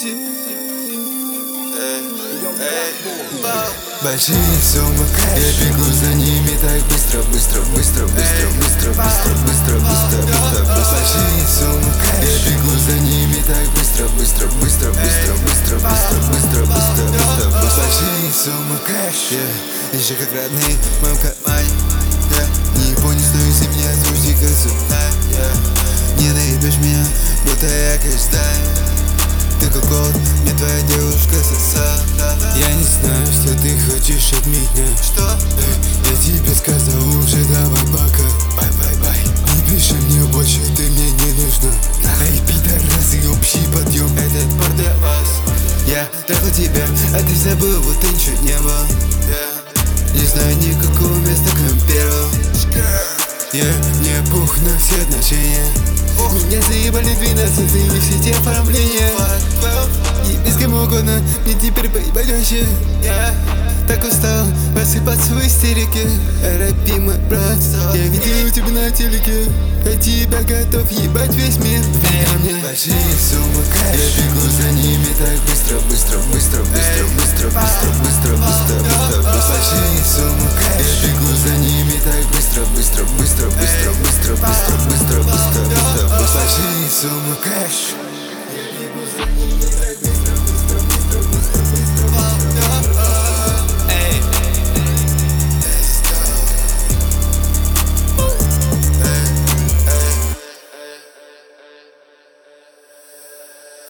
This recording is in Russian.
Большие суммы, я бегу за ними так быстро, быстро, быстро, быстро, быстро, быстро, быстро, быстро, быстро. Большие суммы, я бегу за ними так быстро, быстро, быстро, быстро, быстро, быстро, быстро, быстро, быстро. Большие суммы, кэш, еще как родные в моем кармане. Не понял, что из-за меня звучит как сюда. Не наебешь меня, будто я кэш-дай. Ты как голод, мне твоя девушка сосала. Я не знаю, что ты хочешь от меня. Что? Я тебе сказал уже, давай пока. Бай-бай-бай. Не пиши мне больше, ты мне не нужна. Эй, пидорасы, общий подъем. Этот пар для вас. Я трахал тебя, а ты забыл, вот ты ничего не был. Не знаю никакого места, кроме первого. Мне пух на все отношения. Меня заебали 12-е все те оформления. И без кем угодно, мне теперь поебать вообще. Так устал просыпаться в истерике. Рэпи, мой брат, я видел тебя на телеке. Я тебя готов ебать весь мир. Большие суммы, я бегу за ними так быстро, быстро, быстро, быстро, быстро, быстро, быстро, быстро, быстро. Большие суммы, я бегу за ними так быстро, быстро, быстро, быстро, быстро, быстро, быстро, быстро, быстро. Большие суммы, кэш.